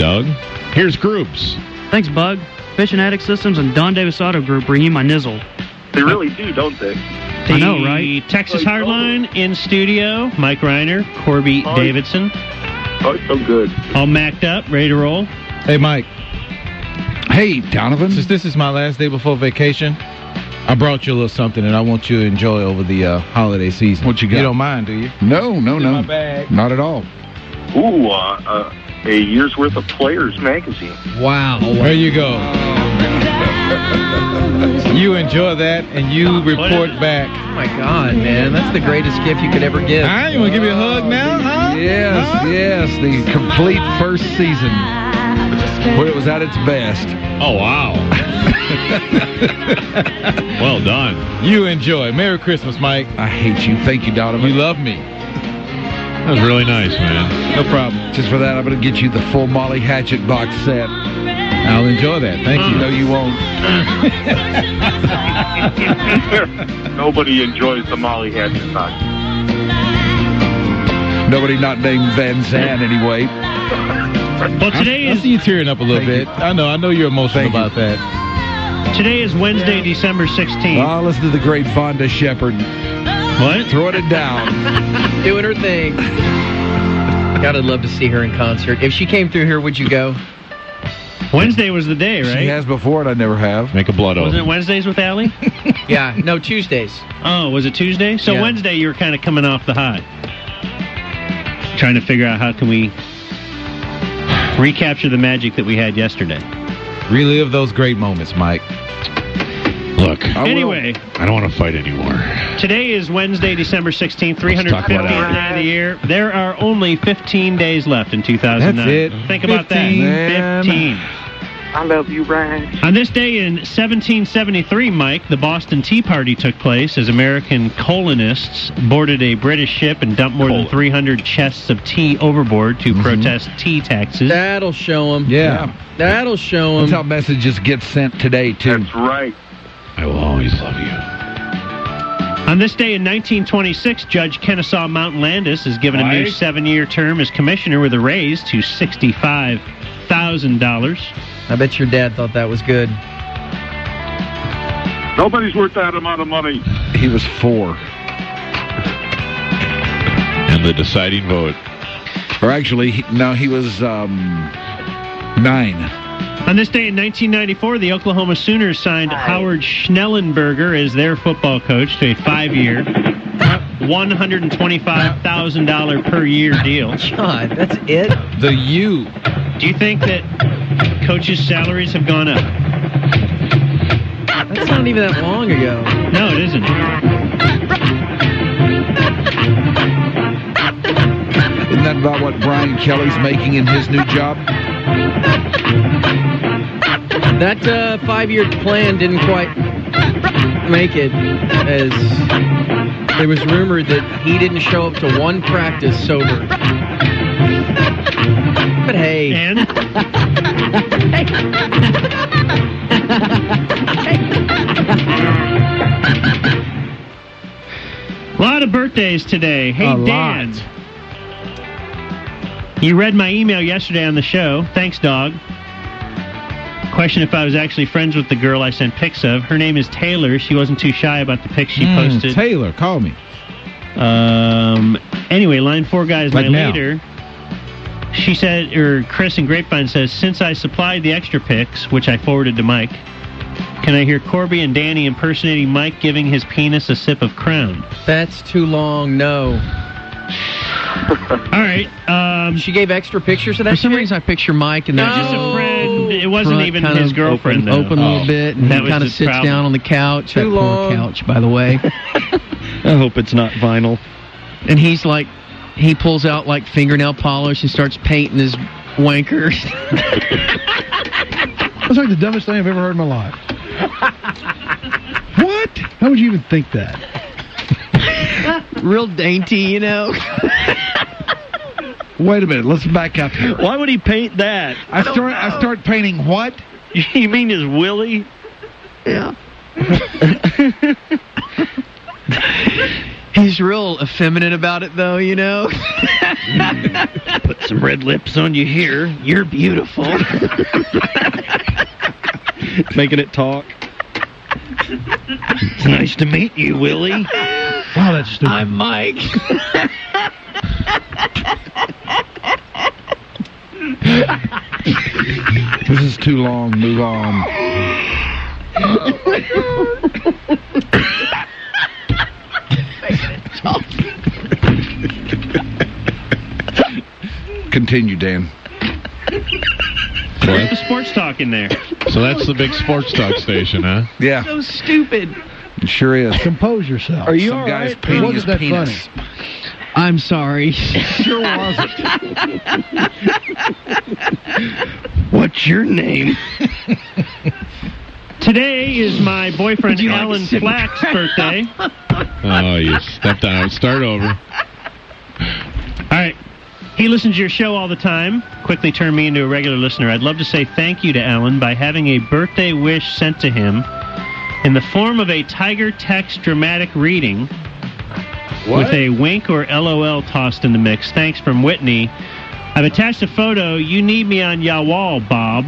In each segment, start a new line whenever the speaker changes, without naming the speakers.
Doug. Here's Groups.
Thanks, Bug. Fishing Addict Systems and Don Davis Auto Group bring you my nizzle.
They really do, don't they?
I know, right?
Texas Hardline in studio. Mike Reiner, Corby Davidson.
Oh, so good.
All macked up, ready to roll.
Hey, Mike.
Hey, Donovan.
Since this is my last day before vacation, I brought you a little something that I want you to enjoy over the holiday season.
What you got?
You don't mind, do you?
No.
My bag.
Not at all.
Ooh, a year's worth of Players magazine.
Wow. There you go. You enjoy that, and you report back.
Oh, my God, man. That's the greatest gift you could ever give.
You want to give me a hug now, huh?
Yes. The complete first season where it was at its best.
Oh, wow. Well done.
You enjoy. Merry Christmas, Mike.
I hate you. Thank you, Donovan.
You love me.
That was really nice, man.
No problem.
Just for that, I'm going to get you the full Molly Hatchet box set.
I'll enjoy that. Thank you.
No, you won't.
Nobody enjoys the Molly Hatchet box.
Nobody not named Van Zandt, anyway.
Well, today
I
is
see you tearing up a little bit. I know you're emotional about that.
Today is Wednesday, December 16th.
Listen to the great Vonda Shepard.
What?
Throwing it down.
Doing her thing. God, I'd love to see her in concert. If she came through here, would you go?
Wednesday was the day, right?
She has before, and I never have.
Make a blood oath.
Wasn't it Wednesdays with Allie?
Yeah, no, Tuesdays.
Oh, was it Tuesday? So
Yeah.
Wednesday you were kind of coming off the hot. Trying to figure out how can we recapture the magic that we had yesterday.
Relive those great moments, Mike.
Look,
Anyway,
I don't want to fight anymore.
today is Wednesday, December 16th,
talk about
350th
it.
day of the year. There are only 15 days left in 2009.
That's it.
Think about that.
15.
15.
I love you, Brian.
On this day in 1773, Mike, the Boston Tea Party took place as American colonists boarded a British ship and dumped more than 300 chests of tea overboard to protest tea taxes.
That'll show them.
Yeah.
That'll show
That's
them.
how messages get sent today, too.
That's right.
I will always love you.
On this day in 1926, Judge Kennesaw Mountain Landis is given a new 7-year term as commissioner with a raise to $65,000.
I bet your dad thought that was good.
Nobody's worth that amount of money.
He was 4.
And the deciding vote.
Or actually, he was 9.
On this day in 1994, the Oklahoma Sooners signed Howard Schnellenberger as their football coach to a 5-year, $125,000 per year deal.
God, that's it?
The U.
Do you think that coaches' salaries have gone up?
That's not even that long ago.
No, it isn't.
Isn't that about what Brian Kelly's making in his new job?
That 5-year plan didn't quite make it, as there was rumored that he didn't show up to one practice sober. But hey.
And? A lot of birthdays today. Hey, Dan. You read my email yesterday on the show. Thanks, dog. Question if I was actually friends with the girl I sent pics of. Her name is Taylor. She wasn't too shy about the pics she posted.
Taylor, call me.
Anyway, line 4 guys,
Like
my
now.
leader. She said, or Chris in Grapevine says, since I supplied the extra pics, which I forwarded to Mike, can I hear Corby and Danny impersonating Mike giving his penis a sip of Crown?
That's too long, no.
All right.
She gave extra pictures of that.
For some reason, I picture Mike and they're
Just a friend. It wasn't
front,
even
kind
his
of
girlfriend,
open
though.
a little bit, and
That
he
was
kind of
the
sits
problem.
down on the couch.
Too
that
long.
poor couch, by the way.
I hope it's not vinyl.
And he's like, he pulls out like fingernail polish and starts painting his wanker.
That's like the dumbest thing I've ever heard in my life. What? How would you even think that?
Real dainty, you know.
Wait a minute. Let's back up here.
Why would he paint that?
I start painting what?
You mean his willy?
Yeah. He's He's real effeminate about it, though, you know?
Put some red lips on you here. You're beautiful. Making it talk. It's nice to meet you, Willie.
Wow, that's stupid.
I'm Mike.
This is too long. Move on. Continue, Dan.
Where's the sports talk in there?
So that's the big sports talk station, huh?
Yeah,
So stupid.
it sure is.
Compose yourself.
Are you
Some
all
guy's
right?
painting his
Wasn't that
penis.
funny?
I'm sorry.
Sure wasn't.
What's your name?
Today is my boyfriend
Would you like
Alan
to sit
Flack's birthday.
Oh, you stepped out. Start over.
All right. He listens to your show all the time. Quickly turned me into a regular listener. I'd love to say thank you to Alan by having a birthday wish sent to him in the form of a Tiger Text dramatic reading with a wink or LOL tossed in the mix. Thanks from Whitney. I've attached a photo. You need me on ya wall, Bob.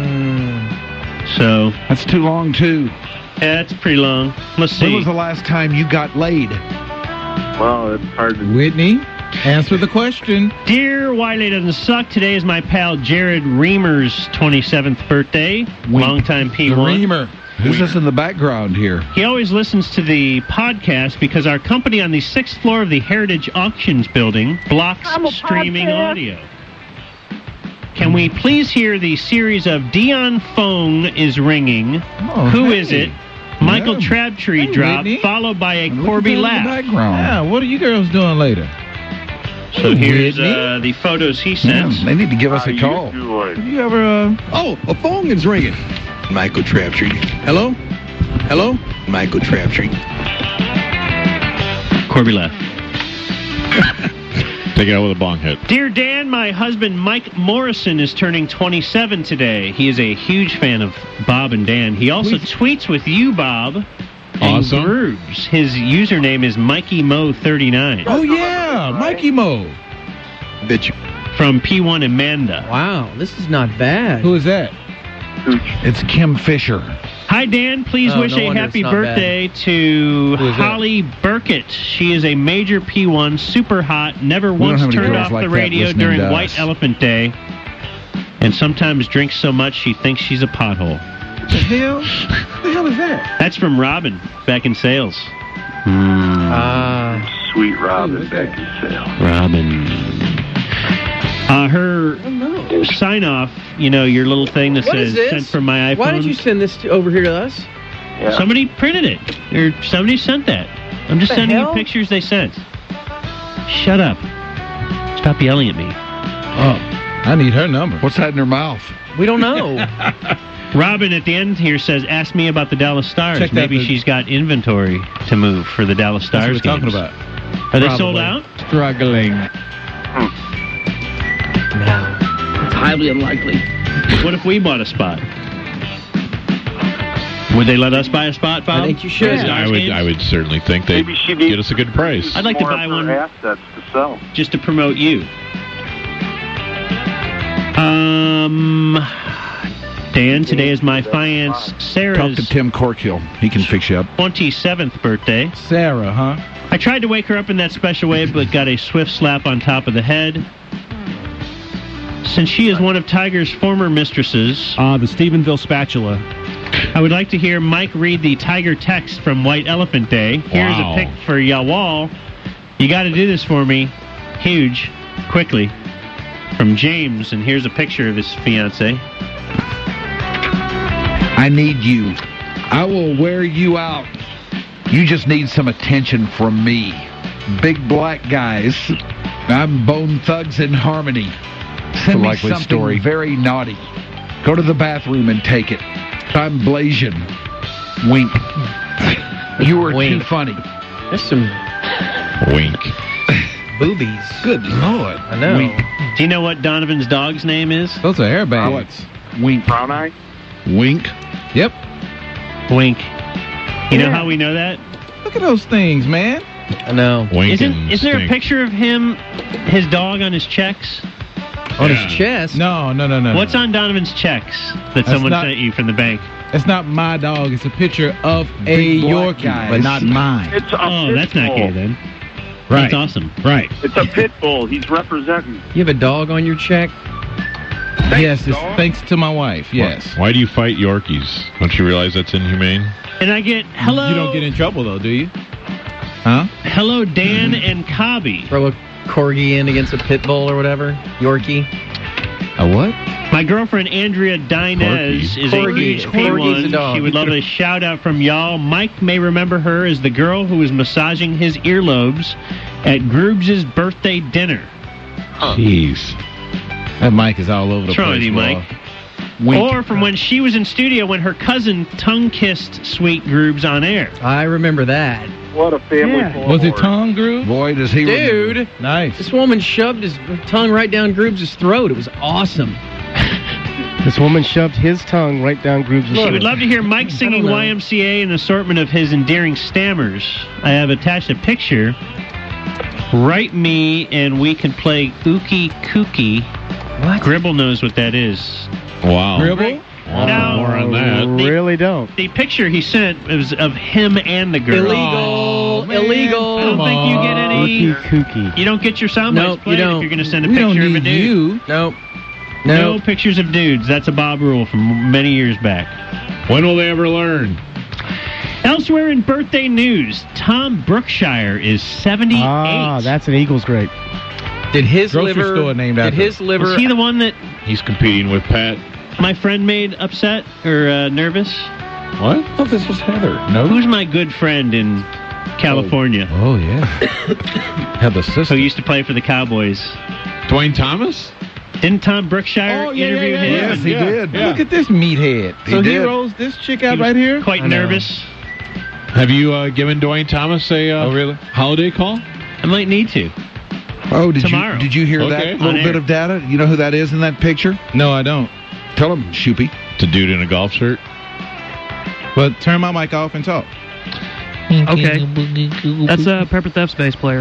So,
That's too long, too.
yeah, that's pretty long. Let's
When
see.
was the last time you got laid?
Well, it's hard to...
Whitney, answer the question.
Dear Wiley Doesn't Suck, today is my pal Jared Reamer's 27th birthday. Longtime
The
P1.
Reamer. Who's this in the background here?
He always listens to the podcast because our company on the 6th floor of the Heritage Auctions building blocks streaming audio. Can we please hear the series of Dion Phone is ringing?
Oh,
Who
hey.
is it? Michael
Yeah.
Crabtree
Hey,
drop,
Whitney.
followed by a
Look
Corby
at that in the
laugh.
background.
Yeah, what are you girls doing later?
So here's
Whitney?
the photos he
Yeah,
sent.
they need to give us a
you
call.
do like...
You ever,
Oh, a phone is ringing. Michael Crabtree. Hello? Hello? Michael Crabtree.
Corby laugh.
Take it out with a bong hit.
Dear Dan, my husband Mike Morrison is turning 27 today. He is a huge fan of Bob and Dan. He also tweets with you, Bob.
Awesome.
And grooves. His username is MikeyMo39
oh yeah, Mikey Mo.
Bitch.
from P1 Amanda.
Wow, this is not bad.
Who is that?
It's Kim Fisher.
Hi, Dan. Please
Oh,
wish
no
a
wonder
happy
it's not
birthday to
Who is that?
Holly Burkett. She is a major P1, super hot, never
don't
once
have any
turned
girls
off
like
the
that
radio
listening
during
to
White
us.
Elephant Day, and sometimes drinks so much she thinks she's a pothole.
What the hell? What the hell is that?
That's from Robin, back in sales.
Sweet Robin back in sale.
Robin. Her sign-off, you know, your little thing that
What
says
is this?
sent from my iPhone.
Why did you send this over here to us?
Yeah.
Somebody printed it. Or somebody sent that. I'm just
The
sending
hell?
you pictures they sent. Shut up. Stop yelling at me.
Oh, I need her number.
What's that in her mouth?
We don't know.
Robin at the end here says, ask me about the Dallas Stars.
Check that
Maybe
the-
she's got inventory to move for the Dallas
That's
Stars
what we're talking
games.
about.
Are they sold
Probably.
out?
Struggling.
It's highly unlikely.
What if we bought a spot? Would they let us buy a spot, Bob?
I think you should.
For the
I
Stars
would.
games?
I would certainly think they'd
Maybe she needs
get us a good price.
I'd like to
more
buy
of her
one
assets to sell.
just to promote you. Dan, today is my fiance
Talk
Sarah's
to Tim Corkill. He can fix you up.
27th birthday.
Sarah, huh?
I tried to wake her up in that special way, but got a swift slap on top of the head. Since she is one of Tiger's former mistresses,
The Stephenville Spatula.
I would like to hear Mike read the Tiger text from White Elephant Day. Here's
Wow.
a pic for Yawal. You got to do this for me. Huge. Quickly. From James, and here's a picture of his fiancée.
I need you. I will wear you out. You just need some attention from me. Big black guys. I'm Bone Thugs in Harmony. Send me
likely
something
story.
very naughty. Go to the bathroom and take it. I'm Blasian. Wink. You were too
Wink.
funny.
There's some
Wink.
boobies.
Good Lord.
I know.
Wink.
Do you know what Donovan's dog's name is?
Those are airbags.
What? Wink.
Brown eye?
Wink.
Yep.
Wink. You know how we know that?
Look at those things, man.
I know.
Wink
Isn't
and
there a
stink.
picture of him, his dog on his checks?
On
Yeah.
his chest?
No.
What's on Donovan's checks that someone
not-
sent you from the bank?
It's not my dog. It's a picture of a
Big black
Yorkie,
guys.
but not mine.
It's a
Oh,
pit
that's not
bull.
gay then.
Right.
That's awesome.
Right.
It's a pit bull. He's representing.
You have a dog on your check?
Yes, it's
dog.
thanks to my wife. Yes.
Why do you fight Yorkies? Don't you realize that's inhumane?
And I get hello.
You don't get in trouble though, do you? Huh?
Hello, Dan and Cobby.
Throw a corgi in against a pit bull or whatever? Yorkie?
A what?
My girlfriend Andrea Dinez
Corgi.
is
Corgi.
a huge
Corgi's a
P1.
dog.
She would love a shout out from y'all. Mike may remember her as the girl who was massaging his earlobes at Groobs' birthday dinner.
Jeez.
That mic is all over the
What's wrong
place.
with you,
Bob.
Mike? Or from when she was in studio when her cousin tongue-kissed Sweet Groobs on air.
I remember that.
What a family full of
Was it
horrors.
tongue groove?
Boy, does he remember.
Dude,
Nice.
this woman shoved his tongue right down Groobs' throat. It was awesome.
This woman shoved his tongue right down Groove's
She would love to hear Mike singing
know.
YMCA and an assortment of his endearing stammers. I have attached a picture. Write me and we can play Ookie Kookie.
What?
Gribble knows what that is.
Wow.
Gribble?
Now,
More on that.
Really don't.
the picture he sent was of him and the girl.
Illegal.
man.
Illegal.
I don't think you get any.
Ookie kookie.
You don't get your sound
Nope,
bites played
you don't.
if you're going to send a
We
picture
don't
of a
need
dude.
you.
Nope.
No
No.
pictures of dudes. That's a Bob rule from many years back.
When will they ever learn?
Elsewhere in birthday news, Tom Brookshire is 78.
Ah, that's an Eagles great.
Did his
Grocery
liver?
store named
did
after
his liver?
Was he the one that
He's competing with Pat.
my friend made upset or nervous?
What?
Oh, this was Heather.
No.
Who's my good friend in California
Oh yeah. Heather
who
sister.
used to play for the Cowboys?
Dwayne Thomas?
Didn't Tom Brookshire interview him?
Yes, he did.
Look at this meathead.
He
So he
did.
rolls this chick out
He was
right here.
Quite
I know.
nervous.
Have you given Dwayne Thomas a
Oh really?
holiday call?
I might need to.
Oh,
Tomorrow.
Did you hear
Okay.
that
On
little
air.
bit of data? You know who that is in that picture?
No, I don't.
Tell him, Shoopy.
It's a dude in a golf shirt.
But turn my mic off and talk.
Okay. That's a Pepper Thefts bass player.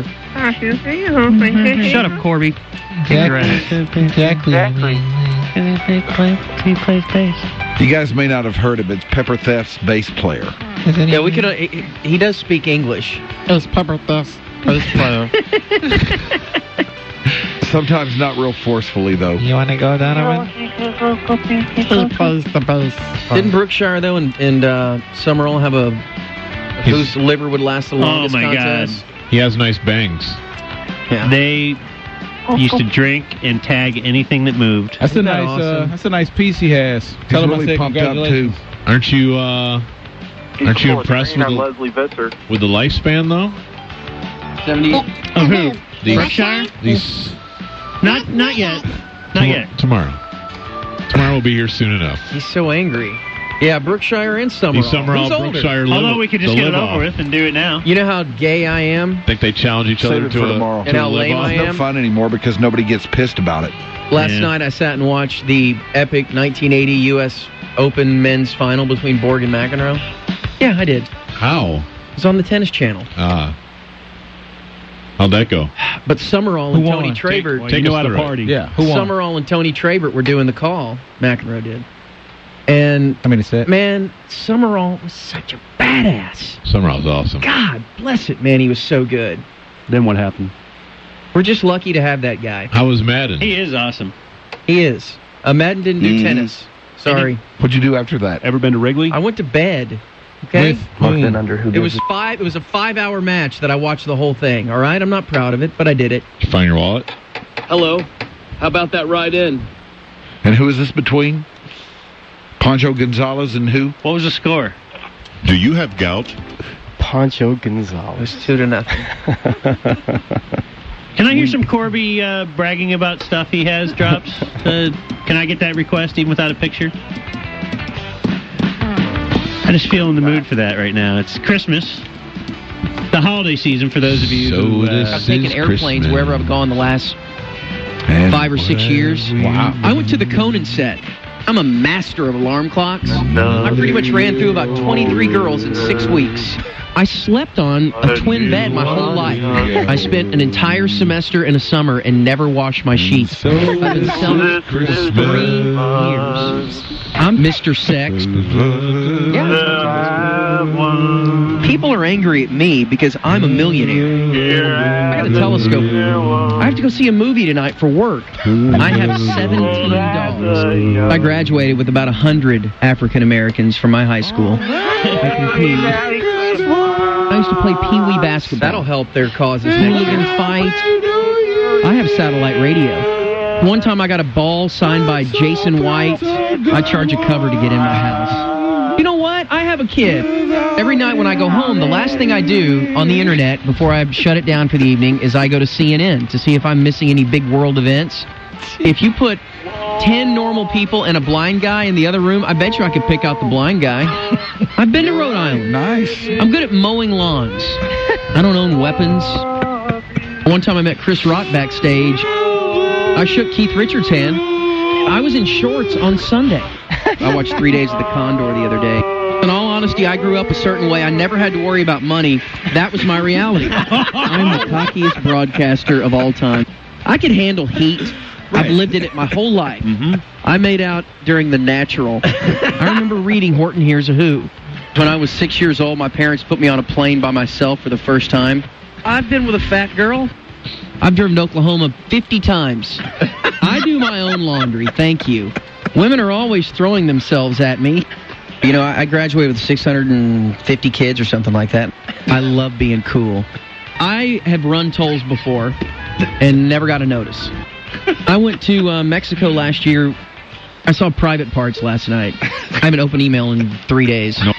Shut up, Corby. Kick your ass.
You guys may not have heard of it. It's Pepper Theft's bass player.
Yeah, we could. He does speak English.
It's Pepper Thefts bass player.
Sometimes not real forcefully, though.
You want to go, Donovan? He plays the bass.
Didn't Brookshire though and Summerall have a whose liver would last the longest
my
contest?
He has nice bangs.
Yeah.
They used to drink and tag anything that moved.
That's a
Isn't that
nice.
awesome?
That's a nice piece he has.
He's
Tell him I
really
said
pumped up, too.
congratulations.
Aren't you
He's
Aren't you
cool.
impressed
Trained
with
on
the-
Leslie Visser?
with the lifespan though?
70.
Of who? Brookshire?
These
Not yet. Not yet.
Tomorrow. Tomorrow will be here soon enough.
He's so angry. Yeah, Brookshire and Summerall.
These Summerall,
Who's older?
Brookshire,
Although we could just
the
get it
live
over
off.
with and do it now.
You know how gay I am?
Think they challenge each
Save
other
it
to
for
a
tomorrow.
to
And how
a live
lame
off?
I
It's no
am?
fun anymore because nobody gets pissed about it.
Last
Yeah.
night I sat and watched the epic 1980 U.S. Open men's final between Borg and McEnroe. Yeah, I did.
How?
It was on the Tennis Channel.
How'd that go?
But Summerall
Who
and Tony
won?
Trabert,
Take
you know
us
how to
through it.
party.
Yeah. Who won?
Summerall and Tony Trabert were doing the call. McEnroe did. And
How many set?
man, Summerall was such a badass.
Summerall's awesome.
God bless it, man. He was so good.
Then what happened?
We're just lucky to have that guy.
How was Madden?
He is awesome.
He is. Madden didn't do tennis. Sorry.
What'd you do after that?
Ever been to Wrigley?
I went to bed. Okay?
With whom?
It was a 5-hour match that I watched the whole thing. All right? I'm not proud of it, but I did it.
Did you find your wallet?
Hello. How about that ride in?
And who is this between? Pancho Gonzalez and who?
What was the score?
Do you have gout?
Pancho
It
Gonzalez.
was 2-0.
Can I hear some Corby bragging about stuff he has drops? Can I get that request even without a picture? I just feel in the mood for that right now. It's Christmas, the holiday season for those of you
So
who...
this
I've taken
is
airplanes
Christmas.
wherever I've gone the last
And
5 or 6 years.
Wow.
I went to the Conan set. I'm a master of alarm clocks. I pretty much ran through about 23 girls in 6 weeks. I slept on a twin bed my whole life. I spent an entire semester in a summer and never washed my sheets. I've been selling for 3 years. I'm Mr. Sex. People are angry at me because I'm a millionaire. I got a telescope. I have to go see a movie tonight for work. I have 17 dogs. I graduated with about 100 African Americans from my high school. I used to play Pee-wee basketball. That'll help their causes. Hooligan fight. I have satellite radio. One time I got a ball signed by Jason White. I charge a cover to get in my house. You know what? I have a kid. Every night when I go home, the last thing I do on the internet before I shut it down for the evening is I go to CNN to see if I'm missing any big world events. If you put 10 normal people and a blind guy in the other room, I bet you I could pick out the blind guy. I've been to Rhode Island.
Nice.
I'm good at mowing lawns. I don't own weapons. One time I met Chris Rock backstage. I shook Keith Richards' hand. I was in shorts on Sunday. I watched 3 Days of the Condor the other day. In all honesty, I grew up a certain way. I never had to worry about money. That was my reality. I'm the cockiest broadcaster of all time. I can handle heat. I've lived in it my whole life. I made out during The Natural. I remember reading Horton Hears a Who. When I was 6 years old, my parents put me on a plane by myself for the first time. I've been with a fat girl. I've driven to Oklahoma 50 times. I do my own laundry, thank you. Women are always throwing themselves at me. You know, I graduated with 650 kids or something like that. I love being cool. I have run tolls before and never got a notice. I went to Mexico last year. I saw Private Parts last night. I haven't opened email in 3 days. No.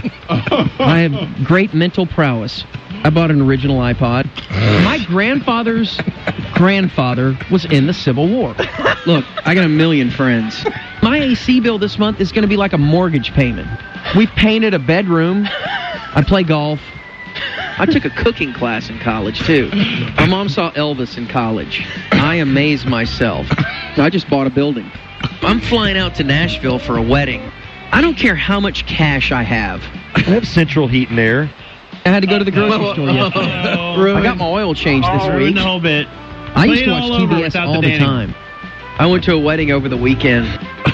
I have great mental prowess. I bought an original iPod. My grandfather's grandfather was in the Civil War. Look, I got a million friends. My AC bill this month is going to be like a mortgage payment. We painted a bedroom. I play golf. I took a cooking class in college, too. My mom saw Elvis in college. I amaze myself. I just bought a building. I'm flying out to Nashville for a wedding. I don't care how much cash I have.
I have central heat and air.
I had to go to the grocery store yesterday. I got my oil changed this week.
The whole bit.
I used to watch TBS all the time. I went to a wedding over the weekend.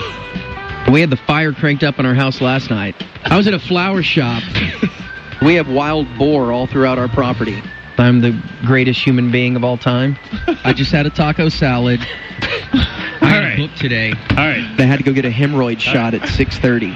We had the fire cranked up in our house last night. I was at a flower shop. We have wild boar all throughout our property. I'm the greatest human being of all time. I just had a taco salad. I had a book today.
All right.
They had to go get a hemorrhoid shot at 6:30.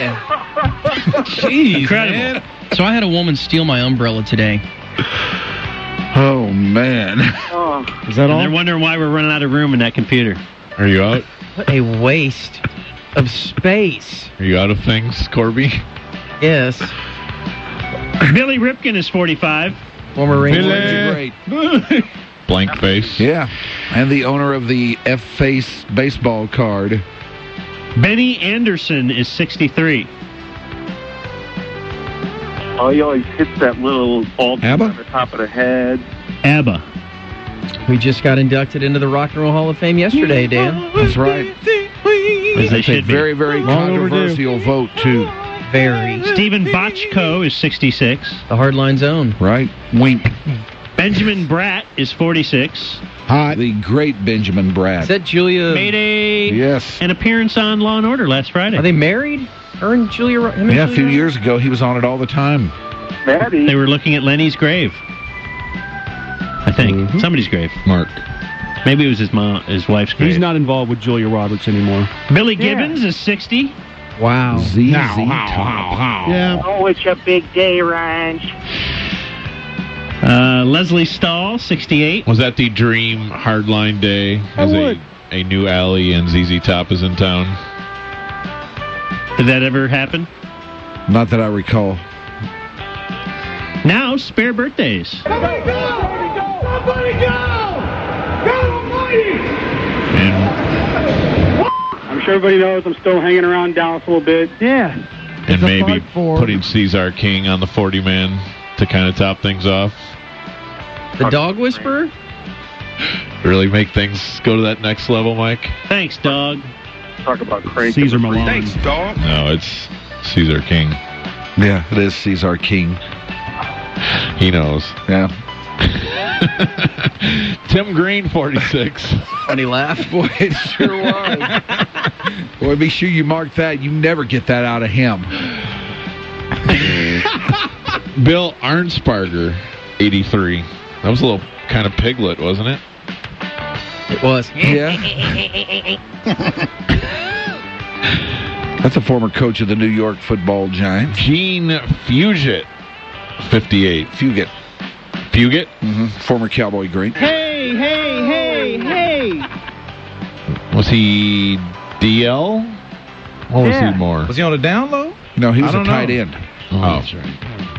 Jeez, incredible.
Man. So I had a woman steal my umbrella today.
Oh, man.
Is that all?
They're wondering why we're running out of room in that computer.
Are you out?
What a waste of space.
Are you out of things, Corby?
Yes.
Billy Ripken is 45.
Former Ranger.
Great.
Blank face.
Yeah. And the owner of the F-Face baseball card.
Benny Anderson is 63.
Oh, he always hits that little ball
ABBA?
on the top of the head.
ABBA.
We just got inducted into the Rock and Roll Hall of Fame yesterday, Dan.
That's right.
As they
That's a
should be.
very, very controversial vote, too.
Very.
Stephen Bochco is 66.
The Hardline Zone.
Right? Wink.
Benjamin Bratt is 46.
Hot.
The great Benjamin Bratt.
Is that Julia?
Made
Yes.
an appearance on Law and Order last Friday.
Are they married? Her and Julia?
Yeah, a few years ago, he was on it all the time.
Maddie.
They were looking at Lenny's grave. I think. Somebody's grave.
Mark.
Maybe it was his wife's grave.
He's not involved with Julia Roberts anymore.
Billy Gibbons is 60.
Wow.
ZZ Top.
Yeah.
Oh, it's a big day, Ryan.
Leslie Stahl, 68.
Was that the dream hardline day? As a new alley and ZZ Top is in town?
Did that ever happen?
Not that I recall.
Now, spare birthdays.
I'm sure everybody knows I'm still hanging around Dallas a little bit.
Yeah.
And maybe putting Cesar King on the 40-man to kind of top things off.
The Dog Whisperer?
Really make things go to that next level, Mike?
Thanks, dog.
Talk about crank.
Caesar Malone.
Thanks, dog.
No, it's Cesar King.
Yeah, it is Cesar King.
He knows.
Yeah.
Tim Green, 46.
Funny laugh.
Boy, it sure was. Boy, be sure you mark that. You never get that out of him.
Bill Arnsparger, 83. That was a little kind of piglet, wasn't it?
It was.
Yeah. That's a former coach of the New York Football Giants.
Gene Fugit, 58.
Fugit. Mm-hmm. Former Cowboy great.
Hey!
Was he DL? Or was he more?
Was he on the down low?
No, he was
I
a
don't
tight
know.
end.
Oh, that's right.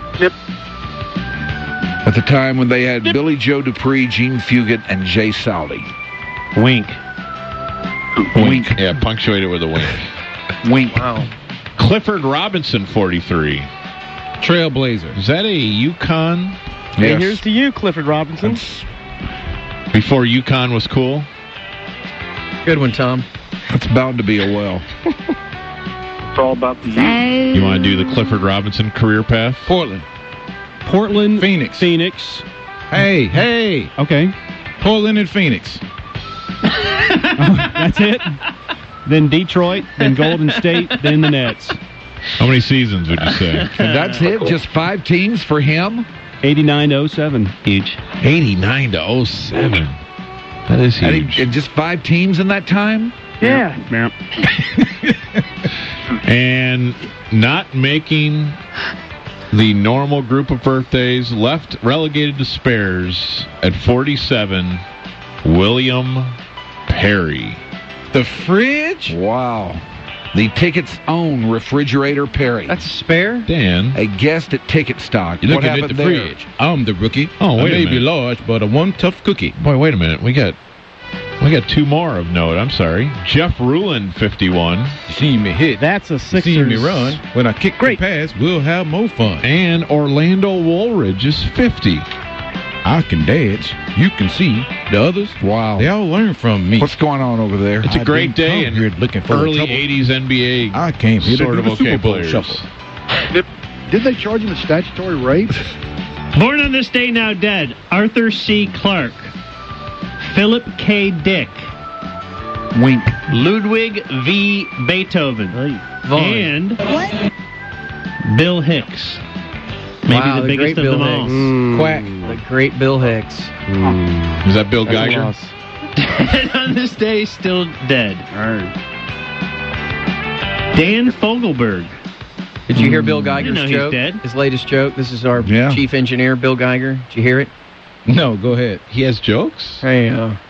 At the time when they had Billy Joe Dupree, Gene Fugit, and Jay Sowdy.
Wink.
Wink.
Yeah, punctuate it with a wink.
Wink.
Wow.
Clifford Robinson, 43.
Trailblazer.
Is that a Yukon?
Hey,
Yes.
here's to you, Clifford Robinson.
Before Yukon was cool?
Good one, Tom.
It's bound to be a well.
It's all about the youth.
You want to do the Clifford Robinson career path?
Portland.
Phoenix.
Hey.
Okay.
Portland and Phoenix.
That's it? Then Detroit, then Golden State, then the Nets.
How many seasons would you say?
And that's it? Just 5 teams for him?
89 to 07.
Huge.
89 to 07. That is huge.
And just 5 teams in that time?
Yeah.
And not making the normal group of birthdays, left relegated to spares at 47, William Perry.
The fridge?
Wow. The Ticket's own Refrigerator Perry.
That's spare?
Dan.
A guest at Ticket Stock.
You're
What
looking at
happened
the
there?
fridge. I'm the rookie.
Oh, wait
I
a
may be
minute.
large, but I'm one tough cookie.
Boy, wait a minute. We got 2 more of note. I'm sorry. Jeff Ruland, 51.
You seen me hit.
That's a
You
Sixers.
seen me run. When I kick the pass, we'll have more fun.
And Orlando Woolridge is 50.
I can dance. You can see. The others,
wow,
they all learn from me.
What's going on over there?
It's a great day in
looking for
early
trouble.
80s NBA
I came here
sort
to
of
do the
okay
Super Bowl
players.
shuffle.
Did they charge him a statutory rape?
Born on this day, now dead, Arthur C. Clarke, Philip K. Dick,
Wink.
Ludwig V. Beethoven, and Bill Hicks. Maybe
Wow,
the
the
biggest
great
of them
Bill
all.
Hicks.
Quack.
The great Bill Hicks.
Is that Bill
That's a
Geiger?
loss.
Dead on this day, still dead. Dan Fogelberg.
Did you hear Bill Geiger's
You know he's
joke?
dead.
His latest joke. This is our
Yeah.
chief engineer, Bill Geiger. Did you hear it?
No, go ahead.
He has jokes?
Hey,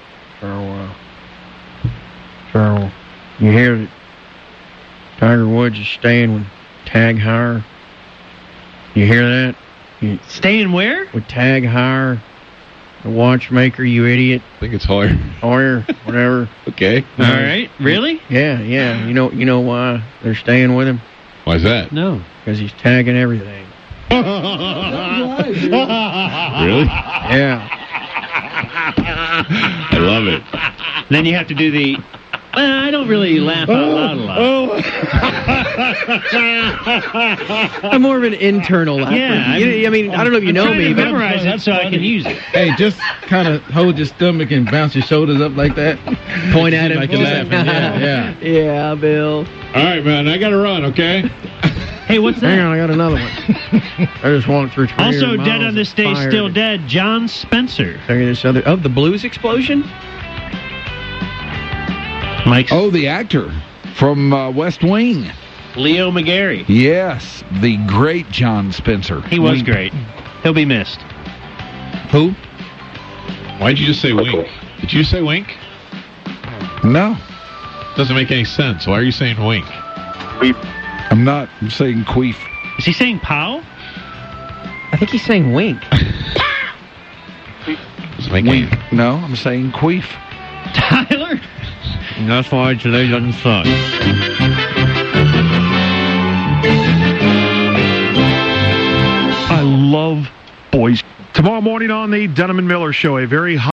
Charles, you hear that Tiger Woods is staying with Tag Heuer? You hear that?
Staying where?
With Tag Heuer, the watchmaker, you idiot.
I think it's Hoyer.
Hoyer, whatever.
Okay.
All right. Really?
Yeah. You know why they're staying with him?
Why's that?
No.
Because he's tagging everything.
Really?
Yeah.
I love it.
Then you have to do the. I don't really laugh out loud a lot.
I'm more of an internal laugher.
Yeah,
I mean, I don't know if you know
I'm trying
me,
to
but
memorize it so I can use it.
Hey, just kind of hold your stomach and bounce your shoulders up like that.
point at him.
Like you're laughing. Yeah.
Yeah, Bill.
All right, man. I got to run, okay?
Hey, what's
Hang on,
that?
I got another one. I just walked through 300
Also dead
miles
on this
of
day,
fire
still
to
dead, John Spencer.
tell you this other.
Oh, the blues explosion?
Mike.
Oh, the actor from West Wing.
Leo McGarry.
Yes, the great John Spencer.
He was
Wink.
great. He'll be missed.
Who?
Why'd you just say wink? Did you say wink?
No,
Doesn't make any sense. Why are you saying wink?
I'm not. I'm saying queef.
Is he saying pow?
I think he's saying wink.
Doesn't make
Wink.
any...
No, I'm saying queef.
Tyler?
That's why today doesn't suck.
I love boys. Tomorrow morning on the Dunham and Miller Show, a very hot